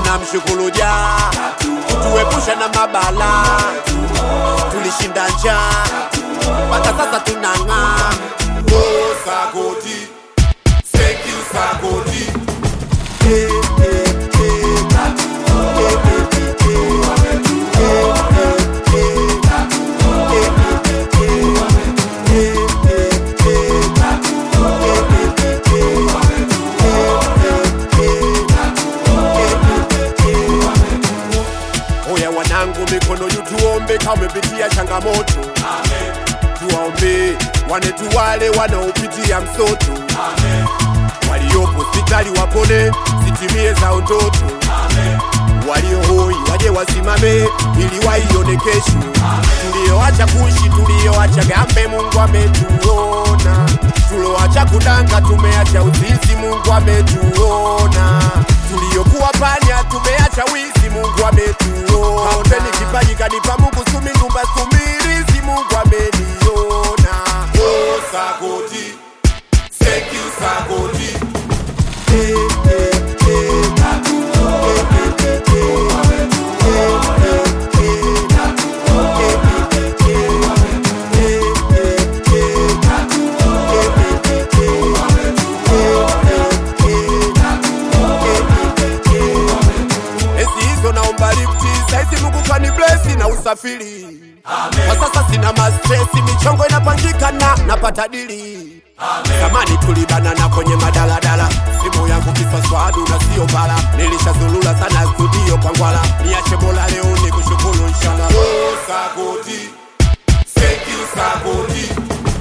tunamshukuru Jah, tuepusha na mabala, tulishinda njaa, mpaka sasa tunang'aa. Oh Sagodi, thank you Sagodi. Oya wanangu, mikono yu tuombe kama umepitia changamoto. Amen. Tuwaombe wanetu wale wanaopitia msoto. Amen. Waliopo hospitali wapone, zitimie za ndoto. Amen. Walio hoi waje wasimame ili waione kesho. Tulioacha kuishi, tulioacha gambe, Mungu ametuona. Tulioacha kudanga, tumeacha uzinzi, Mungu ametuona. Tuliokuwa panya, tumeacha wizi, Mungu ametuona. Kapeni kipaji kanipa Mungu, sumi ngumba sumirizi, Mungu ameniona. Oh Sagodi, thank you Sagodi. Saizi Mungu kani blessi na usafiri. Amen. Kwa sasa sina mastresi, michongo inapangika na napata dili. Amen. Zamani tulibanana kwenye madaladala, simu yangu kiswaswadu na sio bala. Nilishazulula sana studio kwa ngwala, niache bola leo ni kushukuru inshallah. Oh Sagodi, thank you Sagodi.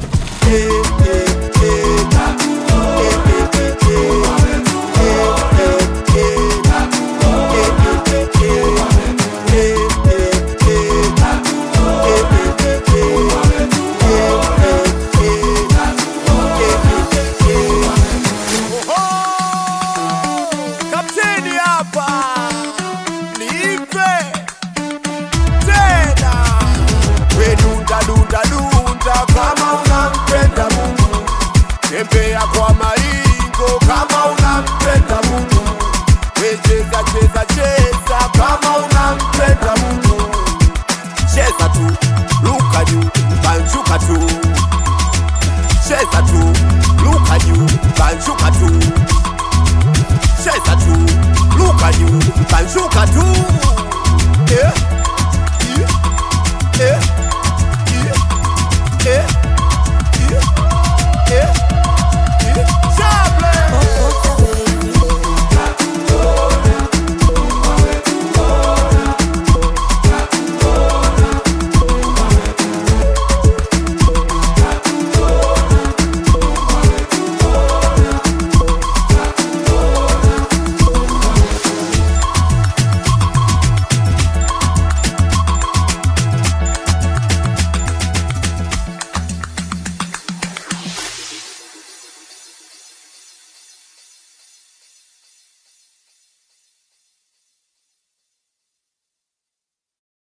Kama unampenda Mungu, tembea kwa maringo. Kama unampenda Mungu, cheza cheza cheza. Kama unampenda Mungu, cheza tu, luka juu, banjuka tu. Cheza tu, luka juu, banjuka tu. Cheza tu, luka juu, banjuka tu. Yeah.